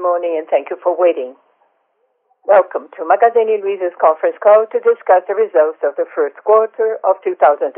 morning and thank you for waiting. Welcome to Magazine Luiza's conference call to discuss the results of the first quarter of 2015.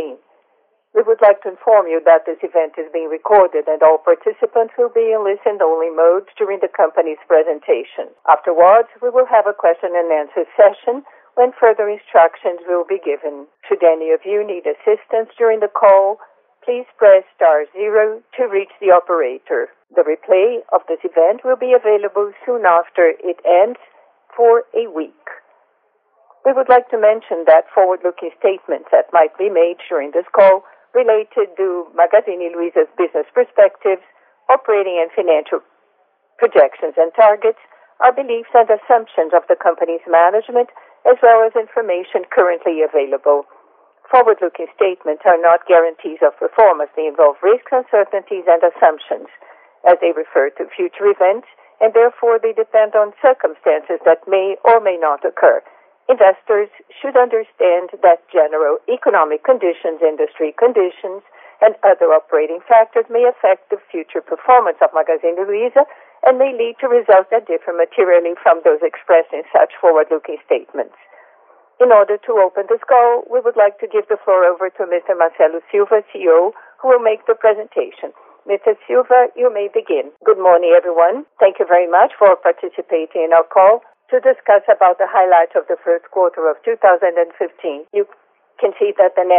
We would like to inform you that this event is being recorded and all participants will be in listen-only mode during the company's presentation. Afterwards, we will have a question and answer session when further instructions will be given. Should any of you need assistance during the call, please press *0 to reach the operator. The replay of this event will be available soon after it ends for a week. We would like to mention that forward-looking statements that might be made during this call related to Magazine Luiza's business perspectives, operating and financial projections and targets are beliefs and assumptions of the company's management as well as information currently available. Forward-looking statements are not guarantees of performance. They involve risks, uncertainties, and assumptions as they refer to future events, and therefore they depend on circumstances that may or may not occur. Investors should understand that general economic conditions, industry conditions, and other operating factors may affect the future performance of Magazine Luiza and may lead to results that differ materially from those expressed in such forward-looking statements. In order to open this call, we would like to give the floor over to Mr. Marcelo Silva, CEO, who will make the presentation. Mr. Silva, you may begin. Good morning, everyone. Thank you very much for participating in our call to discuss about the highlights of the first quarter of 2015. You can see that the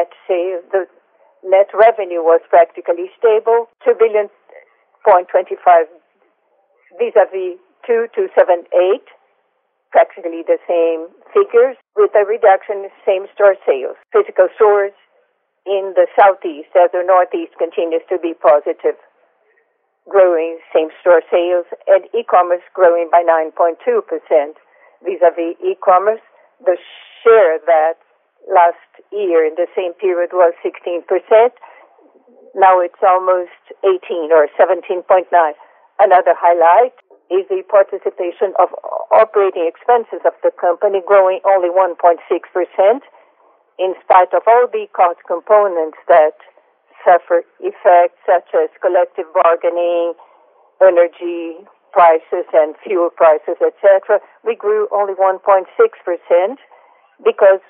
net revenue was practically stable, 2.25 billion vis-a-vis 2.278, practically the same figures, with a reduction in same-store sales. Physical stores in the southeast as the northeast continues to be positive, growing same-store sales, and e-commerce growing by 9.2%. Vis-a-vis e-commerce, the share that last year in the same period was 16%, now it's almost 18 or 17.9. Another highlight is the participation of operating expenses of the company growing only 1.6%, in spite of all the cost components that suffer effects such as collective bargaining, energy prices and fuel prices, etc. We grew only 1.6% because,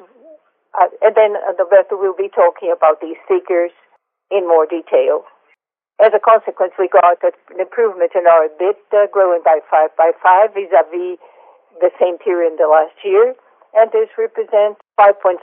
and then Roberto will be talking about these figures in more detail. As a consequence, we got an improvement in our EBITDA, growing by 5 vis-a-vis the same period in the last year, and this represents 5.7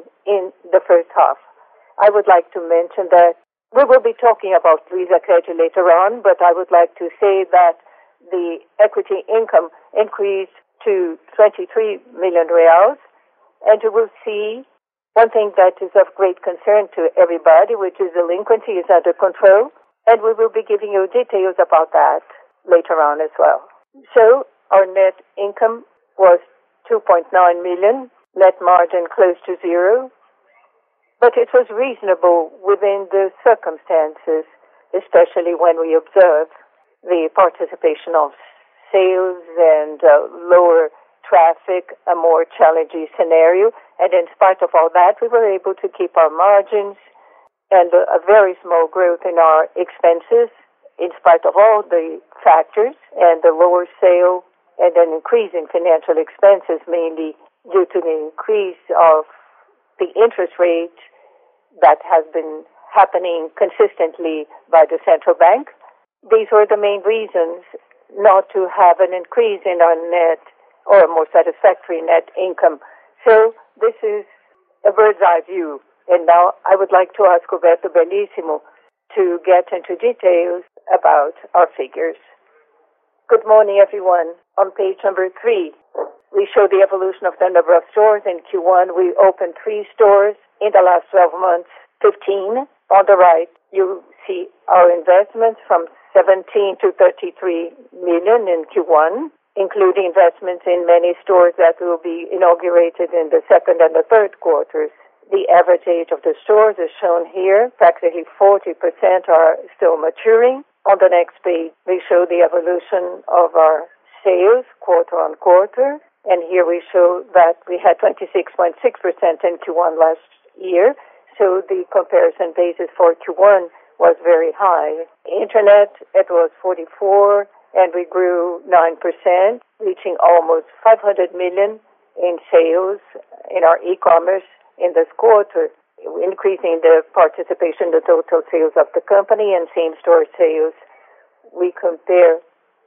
in the first half. I would like to mention that we will be talking about Luizacred later on, but I would like to say that the equity income increased to 23 million reais, and you will see one thing that is of great concern to everybody, which is delinquency is under control. And we will be giving you details about that later on as well. So our net income was 2.9 million, net margin close to zero, but it was reasonable within the circumstances, especially when we observe the participation of sales and lower traffic, a more challenging scenario. And in spite of all that, we were able to keep our margins and a very small growth in our expenses in spite of all the factors and the lower sale and an increase in financial expenses, mainly due to the increase of the interest rate that has been happening consistently by the central bank. These were the main reasons not to have an increase in our net or a more satisfactory net income. So this is a bird's eye view. And now I would like to ask Roberto Bellissimo to get into details about our figures. Good morning, everyone. On page number 3, we show the evolution of the number of stores. In Q1, we opened 3 stores. In the last 12 months, 15. On the right, you see our investments from 17 to 33 million in Q1, including investments in many stores that will be inaugurated in the second and the third quarters. The average age of the stores is shown here. Practically 40% are still maturing. On the next page, we show the evolution of our sales quarter on quarter. And here we show that we had 26.6% in Q1 last year. So the comparison basis for Q1 was very high. Internet, it was 44 and we grew 9%, reaching almost 500 million in sales in our e-commerce in this quarter, increasing the participation in the total sales of the company. And same-store sales, we compare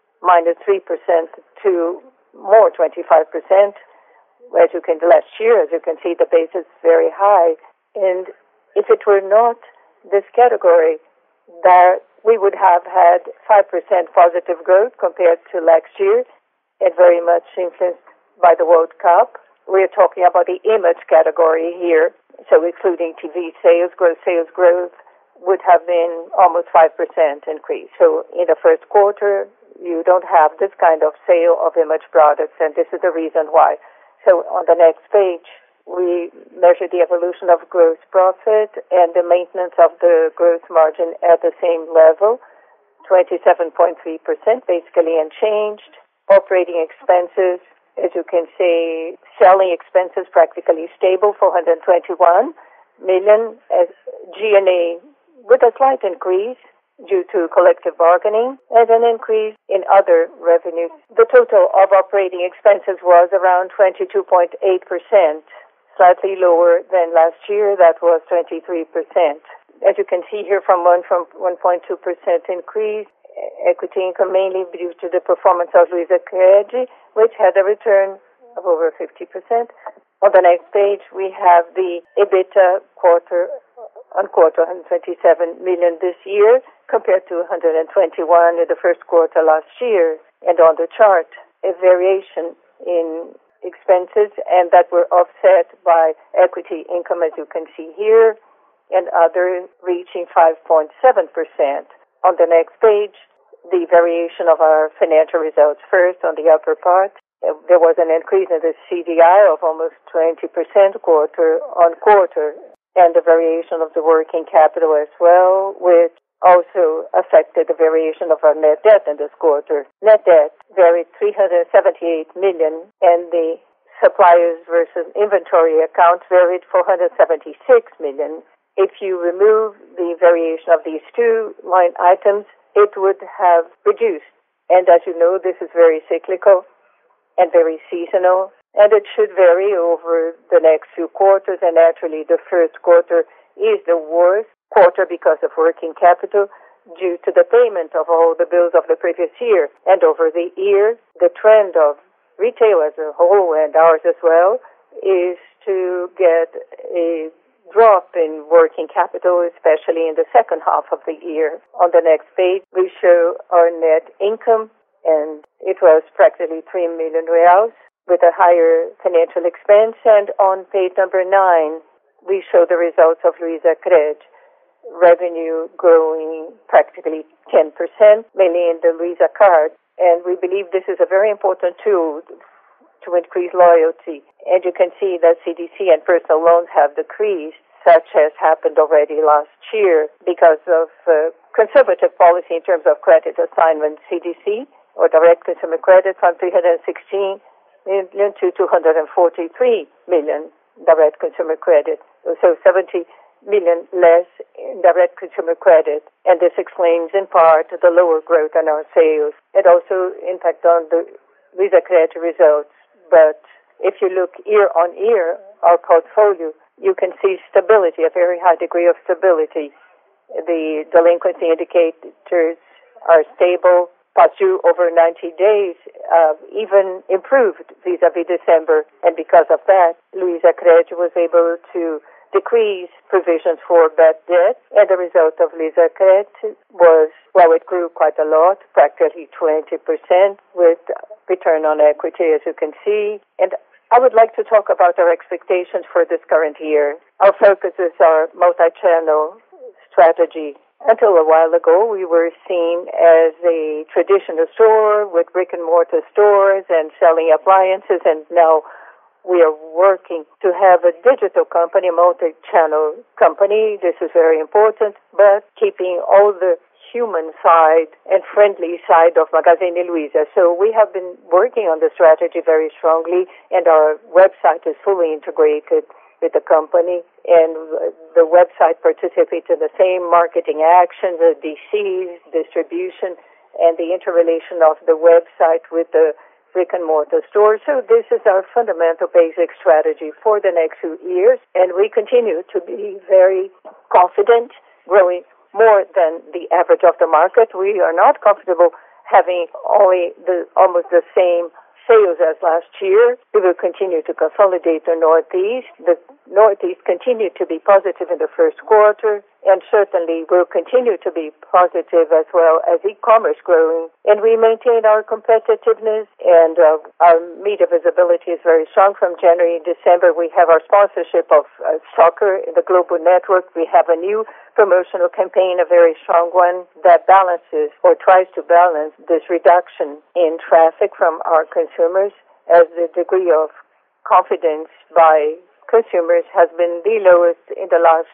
-3% to more 25%. As you can, last year, as you can see, the base is very high. And if it were not this category, that we would have had 5% positive growth compared to last year, and very much influenced by the World Cup. We're talking about the image category here, so including TV sales, gross sales growth would have been almost 5% increase. So in the first quarter, you don't have this kind of sale of image products, and this is the reason why. So on the next page, we measure the evolution of gross profit and the maintenance of the gross margin at the same level, 27.3%, basically unchanged. Operating expenses, as you can see, selling expenses practically stable, 421 million. As G&A with a slight increase due to collective bargaining and an increase in other revenues. The total of operating expenses was around 22.8%, slightly lower than last year. That was 23%. As you can see here, from 1.2% increase, equity income mainly due to the performance of Luizacred, which had a return of over 50%. On the next page, we have the EBITDA quarter-on-quarter, 127 million this year compared to 121 in the first quarter last year. And on the chart, a variation in expenses, and that were offset by equity income, as you can see here, and others reaching 5.7%. On the next page, the variation of our financial results. First, on the upper part, there was an increase in the CDI of almost 20% quarter-on-quarter, and the variation of the working capital as well, which also affected the variation of our net debt in this quarter. Net debt varied 378 million, and the suppliers versus inventory accounts varied 476 million. If you remove the variation of these two line items, it would have reduced. And as you know, this is very cyclical and very seasonal, and it should vary over the next few quarters. And naturally, the first quarter is the worst quarter because of working capital due to the payment of all the bills of the previous year. And over the year, the trend of retail as a whole, and ours as well, is to get a drop in working capital, especially in the second half of the year. On the next page, we show our net income, and it was practically 3 million reais with a higher financial expense. And on page number 9, we show the results of Luizacred. Revenue growing practically 10%, mainly in the Luiza Card. And we believe this is a very important tool to increase loyalty. And you can see that CDC and personal loans have decreased, such as happened already last year because of conservative policy in terms of credit assignment. CDC, or direct consumer credit, from 316 million to 243 million direct consumer credit. So 70 million less in direct consumer credit. And this explains in part the lower growth in our sales. It also impacts on the Luizacred results. But if you look year on year, our portfolio, you can see stability, a very high degree of stability. The delinquency indicators are stable. Past due over 90 days even improved vis-a-vis December. And because of that, Luizacred was able to decrease provisions for bad debt. And the result of Luizacred was, well, it grew quite a lot, practically 20%, with return on equity, as you can see. And I would like to talk about our expectations for this current year. Our focus is our multi-channel strategy. Until a while ago, we were seen as a traditional store with brick-and-mortar stores and selling appliances, and now we are working to have a digital company, a multi-channel company. This is very important, but keeping all the human side and friendly side of Magazine Luiza. So we have been working on the strategy very strongly, and our website is fully integrated with the company, and the website participates in the same marketing actions, the DCs, distribution, and the interrelation of the website with the brick-and-mortar stores. So this is our fundamental basic strategy for the next few years, and we continue to be very confident, growing more than the average of the market. We are not comfortable having only almost the same sales as last year. We will continue to consolidate the Northeast. The Northeast continued to be positive in the first quarter, and certainly will continue to be positive as well as e-commerce growing. And we maintain our competitiveness, and our media visibility is very strong. From January and December, we have our sponsorship of soccer in the Global Network. We have a new promotional campaign, a very strong one, that balances or tries to balance this reduction in traffic from our consumers, as the degree of confidence by consumers has been the lowest in the last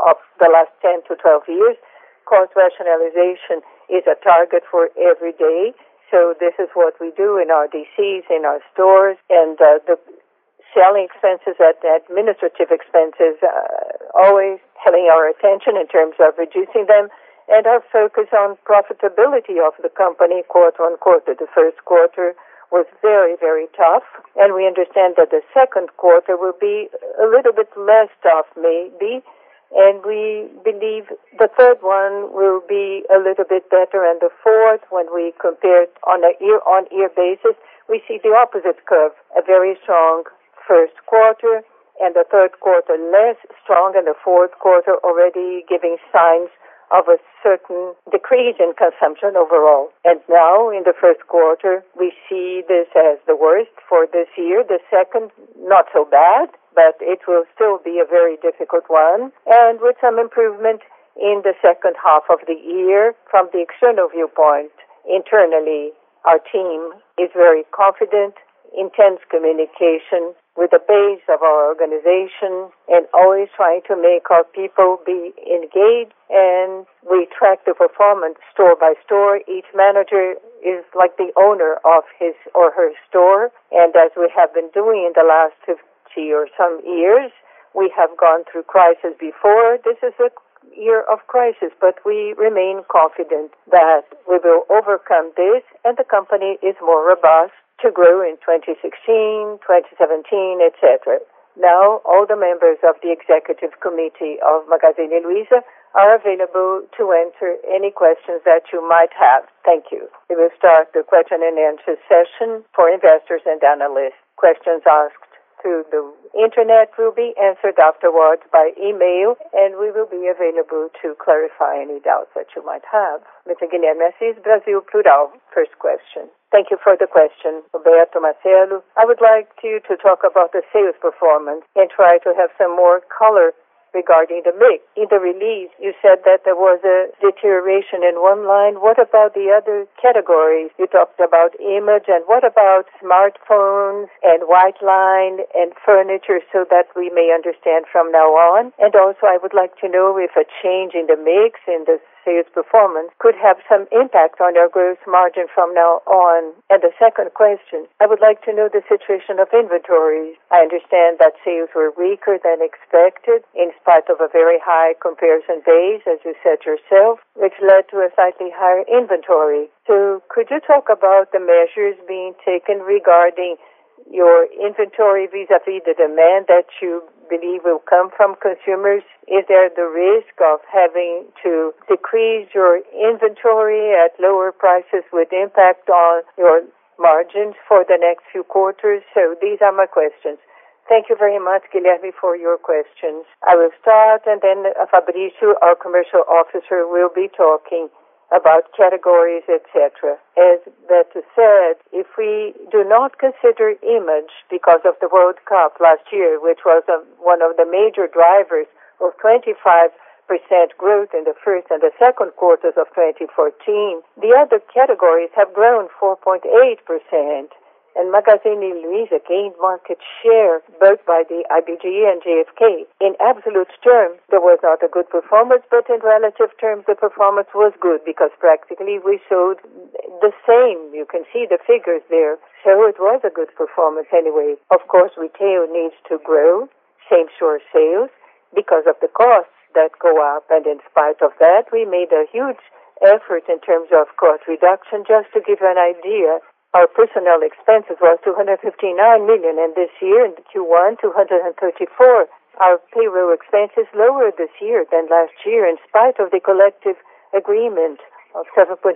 10 to 12 years. Cost rationalization is a target for every day. So this is what we do in our DCs, in our stores, and the selling expenses, administrative expenses, always having our attention in terms of reducing them, and our focus on profitability of the company quarter on quarter. The first quarter was very, very tough, and we understand that the second quarter will be a little bit less tough, maybe, and we believe the third one will be a little bit better, and the fourth, when we compare it on a year-on-year basis, we see the opposite curve, a very strong first quarter, and the third quarter less strong, and the fourth quarter already giving signs of a certain decrease in consumption overall. And now, in the first quarter, we see this as the worst for this year. The second, not so bad, but it will still be a very difficult one, and with some improvement in the second half of the year. From the external viewpoint, internally, our team is very confident, intense communication with the base of our organization, and always trying to make our people be engaged, and we track the performance store by store. Each manager is like the owner of his or her store, and as we have been doing in the last 50 or some years, we have gone through crisis before. This is a year of crisis, but we remain confident that we will overcome this, and the company is more robust to grow in 2016, 2017, etc. Now, all the members of the Executive Committee of Magazine Luiza are available to answer any questions that you might have. Thank you. We will start the question and answer session for investors and analysts. Questions asked through the internet will be answered afterwards by email, and we will be available to clarify any doubts that you might have. Mr. Guilherme Assis, Brasil Plural. First question. Thank you for the question, Roberto Marcelo. I would like you to talk about the sales performance and try to have some more color regarding the mix. In the release, you said that there was a deterioration in one line. What about the other categories? You talked about image, and what about smartphones and white line and furniture, so that we may understand from now on? And also, I would like to know if a change in the mix in the sales performance could have some impact on your gross margin from now on. And the second question, I would like to know the situation of inventories. I understand that sales were weaker than expected in spite of a very high comparison base, as you said yourself, which led to a slightly higher inventory. So could you talk about the measures being taken regarding your inventory vis-a-vis the demand that you believe will come from consumers? Is there the risk of having to decrease your inventory at lower prices with impact on your margins for the next few quarters? So these are my questions. Thank you very much, Guilherme, for your questions. I will start, and then Fabrício, our commercial officer, will be talking about categories, etc. As Beto said, if we do not consider image because of the World Cup last year, which was one of the major drivers of 25% growth in the first and the second quarters of 2014, the other categories have grown 4.8%. And Magazine Luiza gained market share both by the IBGE and GfK. In absolute terms, there was not a good performance, but in relative terms, the performance was good because practically we showed the same. You can see the figures there. So it was a good performance anyway. Of course, retail needs to grow, same-store sales, because of the costs that go up. And in spite of that, we made a huge effort in terms of cost reduction. Just to give you an idea, our personnel expenses was 259 million, and this year in Q1, 234. Our payroll expense is lower this year than last year in spite of the collective agreement of 7.8%.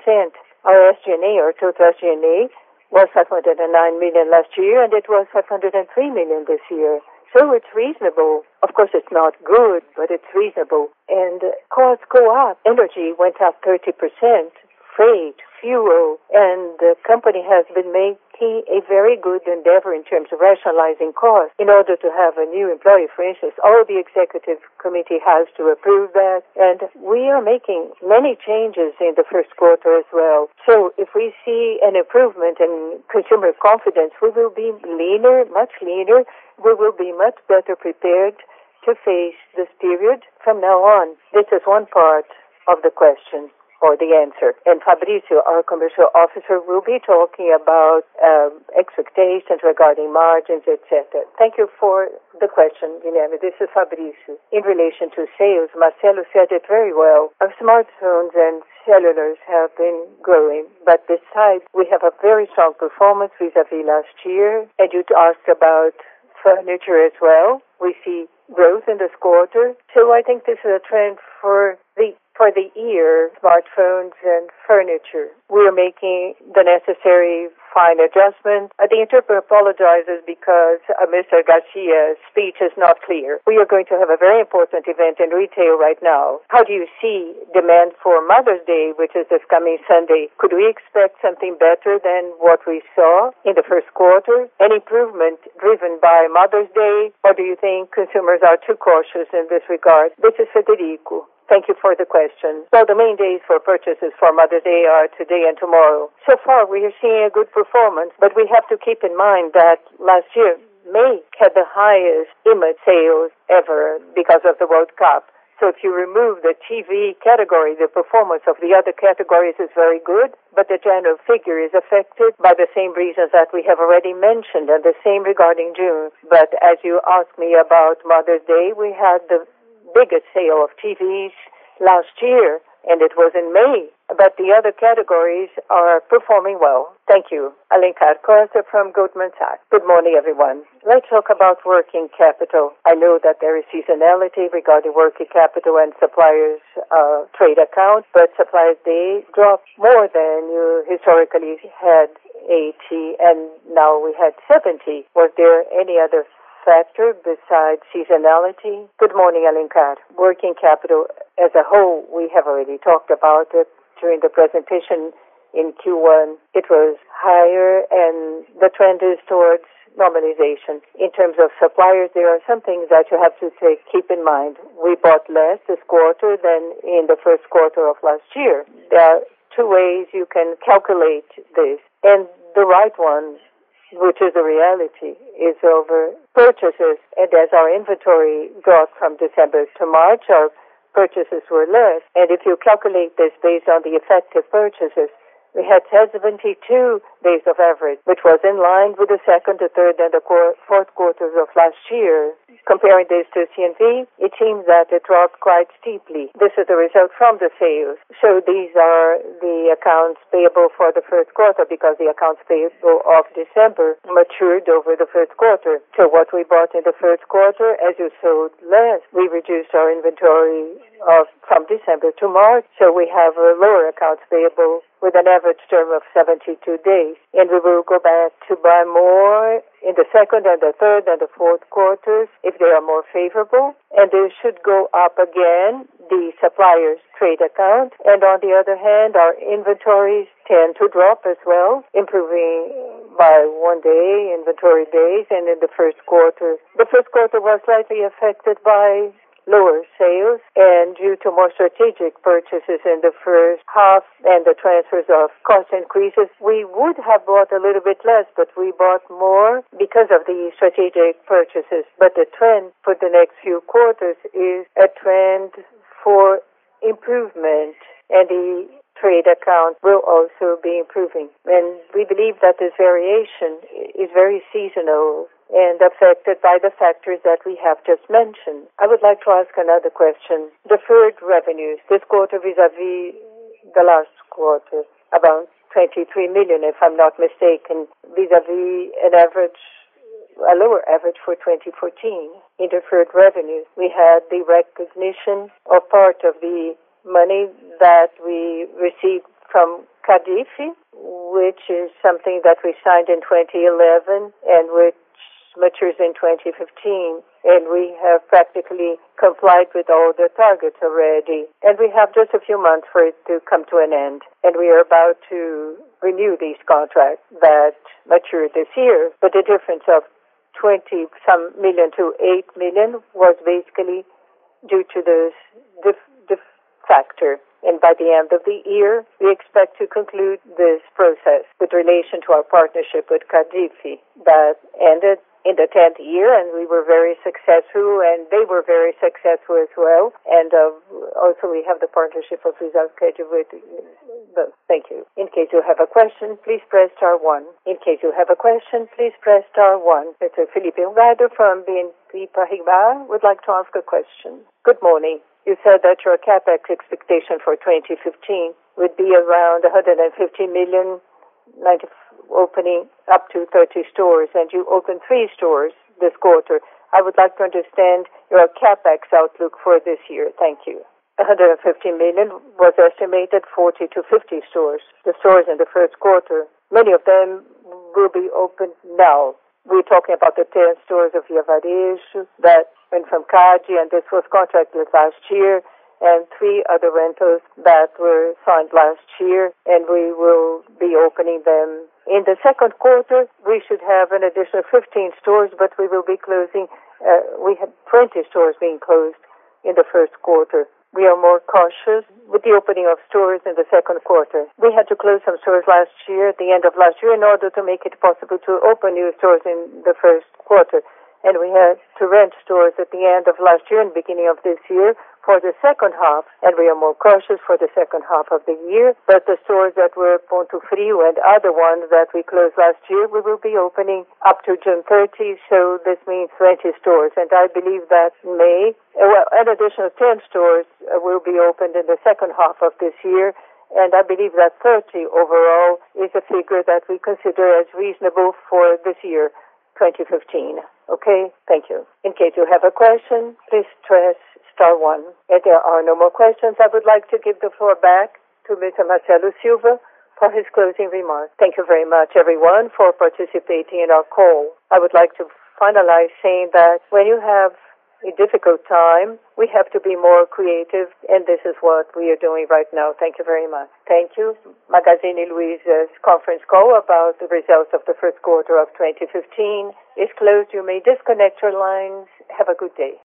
Our SG&A, or total SG&A, was 509 million last year, and it was 503 million this year. So it's reasonable. Of course, it's not good, but it's reasonable. And costs go up. Energy went up 30%, freight, fuel, and the company has been making a very good endeavor in terms of rationalizing costs. In order to have a new employee, for instance, all the executive committee has to approve that, and we are making many changes in the first quarter as well. So if we see an improvement in consumer confidence, we will be leaner, much leaner. We will be much better prepared to face this period from now on. This is one part of the question or the answer. And Fabrício, our commercial officer, will be talking about expectations regarding margins, etc. Thank you for the question, Guilherme. This is Fabrício. In relation to sales, Marcelo said it very well. Our smartphones and cellulars have been growing, but besides, we have a very strong performance vis-a-vis last year. And you asked about furniture as well. We see growth in this quarter. So I think this is a trend for the year, smartphones and furniture. We are making the necessary fine adjustment. The interpreter apologizes because Mr. Garcia's speech is not clear. We are going to have a very important event in retail right now. How do you see demand for Mother's Day, which is this coming Sunday? Could we expect something better than what we saw in the first quarter? An improvement driven by Mother's Day? Or do you think consumers are too cautious in this regard? This is Federico. Thank you for the question. Well, the main days for purchases for Mother's Day are today and tomorrow. So far, we are seeing a good performance, but we have to keep in mind that last year, May had the highest image sales ever because of the World Cup. So if you remove the TV category, the performance of the other categories is very good, but the general figure is affected by the same reasons that we have already mentioned, and the same regarding June. But as you asked me about Mother's Day, we had the biggest sale of TVs last year, and it was in May. But the other categories are performing well. Thank you. Alencar Costa from Goldman Sachs. Good morning, everyone. Let's talk about working capital. I know that there is seasonality regarding working capital and suppliers' trade account, but suppliers' day dropped more than you historically had 80, and now we had 70. Was there any other factor besides seasonality? Good morning, Alencar. Working capital as a whole, we have already talked about it during the presentation. In Q1, it was higher, and the trend is towards normalization. In terms of suppliers, there are some things that you have to keep in mind. We bought less this quarter than in the first quarter of last year. There are two ways you can calculate this, and the right one, which is the reality, is over purchases. And as our inventory dropped from December to March, our purchases were less. And if you calculate this based on the effective purchases, we had 72 days of average, which was in line with the second, the third, and the fourth quarters of last year. Comparing this to CNV, it seems that it dropped quite steeply. This is the result from the sales. So these are the accounts payable for the first quarter, because the accounts payable of December matured over the first quarter. So what we bought in the first quarter, as you sold less, we reduced our inventory from December to March. So we have a lower accounts payable with an average term of 72 days. And we will go back to buy more in the second and the third and the fourth quarters if they are more favorable. And they should go up again, the supplier's trade account. And on the other hand, our inventories tend to drop as well, improving by 1 day, inventory days. And in the first quarter was slightly affected by lower sales, and due to more strategic purchases in the first half and the transfers of cost increases, we would have bought a little bit less, but we bought more because of the strategic purchases. But the trend for the next few quarters is a trend for improvement, and the trade account will also be improving. And we believe that this variation is very seasonal and affected by the factors that we have just mentioned. I would like to ask another question. Deferred revenues, this quarter vis-a-vis the last quarter, about 23 million, if I'm not mistaken, vis-a-vis a lower average for 2014. In deferred revenues, we had the recognition of part of the money that we received from Cardif, which is something that we signed in 2011 and which matures in 2015. And we have practically complied with all the targets already. And we have just a few months for it to come to an end. And we are about to renew these contracts that mature this year. But the difference of 20-some million to 8 million was basically due to this factor. And by the end of the year, we expect to conclude this process with relation to our partnership with Cardif that ended in the 10th year, and we were very successful, and they were very successful as well. And also we have the partnership of Results with both. Thank you. In case you have a question, please press star 1. In case you have a question, please press star 1. Mr. Felipe Rider from BNP Paribas would like to ask a question. Good morning. You said that your capex expectation for 2015 would be around 150 million, opening up to 30 stores, and you opened 3 stores this quarter. I would like to understand your capex outlook for this year. Thank you. 150 million was estimated 40 to 50 stores. The stores in the first quarter, many of them will be opened now. We're talking about the 10 stores of Via Varejo that went from CADE, and this was contracted last year, and 3 other rentals that were signed last year, and we will be opening them. In the second quarter, we should have an additional 15 stores, but we will be closing. We had 20 stores being closed in the first quarter. We are more cautious with the opening of stores in the second quarter. We had to close some stores last year, at the end of last year, in order to make it possible to open new stores in the first quarter. And we had to rent stores at the end of last year and beginning of this year for the second half, and we are more cautious for the second half of the year. But the stores that were Ponto Frio and other ones that we closed last year, we will be opening up to June 30, so this means 20 stores. And I believe that May, an additional 10 stores will be opened in the second half of this year. And I believe that 30 overall is a figure that we consider as reasonable for this year, 2015. Okay? Thank you. In case you have a question, please press star 1. If there are no more questions, I would like to give the floor back to Mr. Marcelo Silva for his closing remarks. Thank you very much, everyone, for participating in our call. I would like to finalize saying that when you have a difficult time, we have to be more creative, and this is what we are doing right now. Thank you very much. Thank you. Magazine Luiza's conference call about the results of the first quarter of 2015 is closed. You may disconnect your lines. Have a good day.